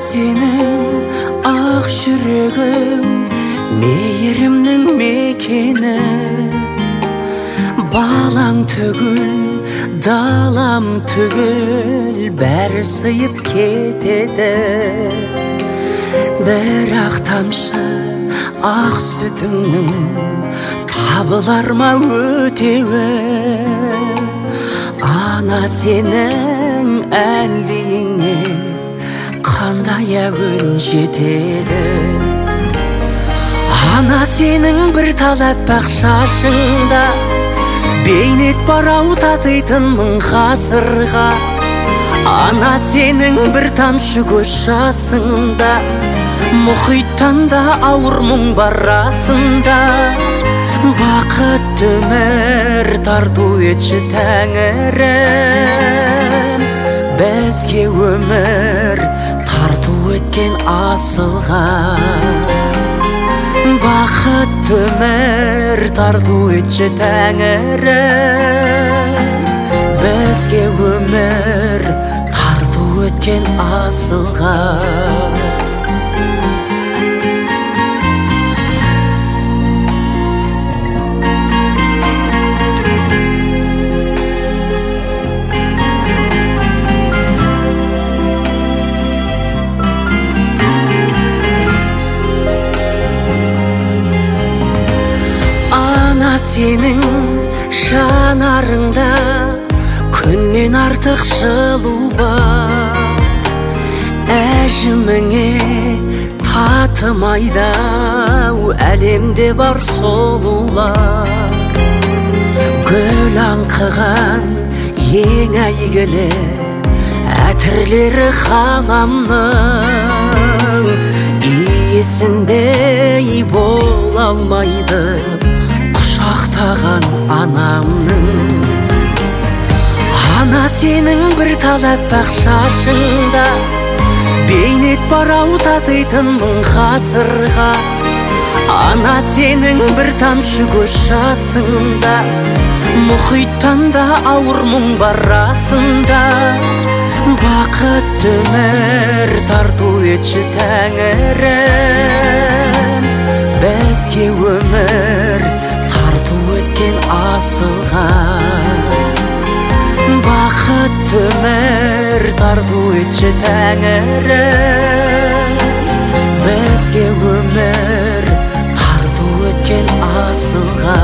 сенің ақ жүрегің мейірімнің мекені, балаң түгіл, далам түгіл, бәрі сыйып кетеді. Бірақ тамшы ақ сүтіңнің табылар ма өтеуі? Ана сенің әлдиіңе қандай әуен жетеді? Ана сенің бір талап бақ шашыңда бейнет барау татитын мың ғасырға. Ана сенің бір тамшы көз жасыңда мұхиттан да ауыр мұң бар расында. Бақытты өмір тарту етші Тәңірім, бізге өмір тарту еткен асылға. Бақытты өмір тарту етші Тәңірім, бізге өмір тарту еткен асылға. Сенің жанарыңда күннен артық жылу бар, әжіміңе татымайды әлемде бар сұлулар. Гүл аңқыған ең әйгілі әтірлері ғаламның, иесіндей бола алмайды құшақтаған анамның. Ана сенің бір талап бақ шашыңда бейнет барау татитын мың ғасырға. Ана сенің бір тамшы көз жасыңда мұхиттан да ауыр мұң бар расында. Бақытты өмір тарту етші Тәңірім, бізге өмір тарту еткен асылға. Бақытты өмір тарту етші Тәңірім, бізге өмір тарту еткен асылға.